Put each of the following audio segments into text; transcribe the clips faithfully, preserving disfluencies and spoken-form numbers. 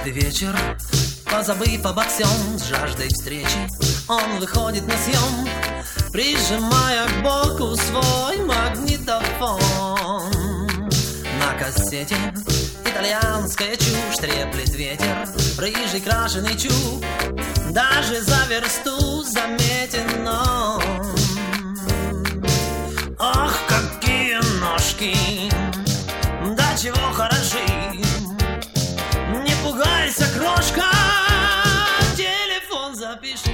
Каждый вечер, позабыв обо всем, с жаждой встречи он выходит на съем, прижимая к боку свой магнитофон. На кассете итальянская чушь, треплет ветер, рыжий крашеный чуб, даже за версту заметен он. Ох, какие ножки, да чего хороши, не пугайся, крошка, телефон запиши.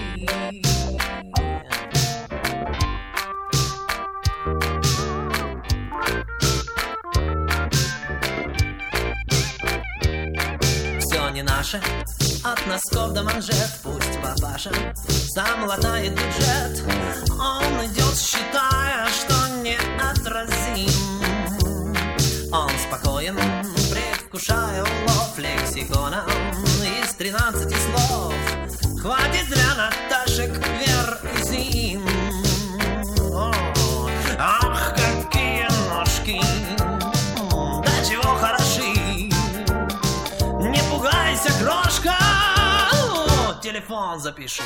Все не наше, от носков до манжет, пусть папаша сам латает бюджет. Он идет, считая, что неотразим. Он спокоен, предвкушая улов лексикона из тринадцати слов. Хватит для Наташек, Вер и Зин. О, ах, какие ножки, да чего хороши, не пугайся, крошка, телефон запиши.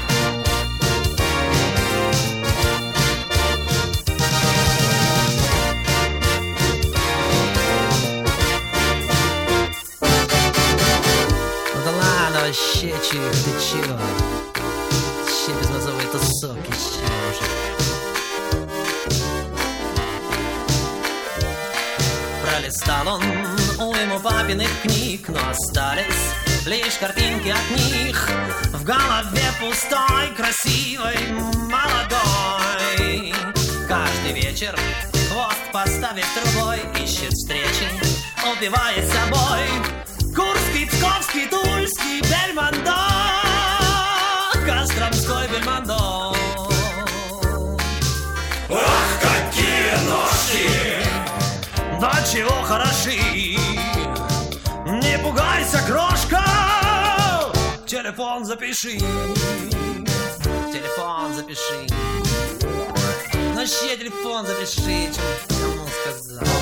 Вообще, чих, ты чего? Вообще безмозовые тусовки, чего же? Пролистал он уйму папиных книг, но остались лишь картинки от них. В голове пустой, красивой, молодой. Каждый вечер, хвост поставив трубой, ищет встречи, убивает собой. Курский, Псковский, Тульский, Бельмондо, Костромской Бельмондо. Ах, какие ножки, да чего хороши, не пугайся, крошка, телефон запиши. Телефон запиши. Вообще телефон запиши, что кому сказал.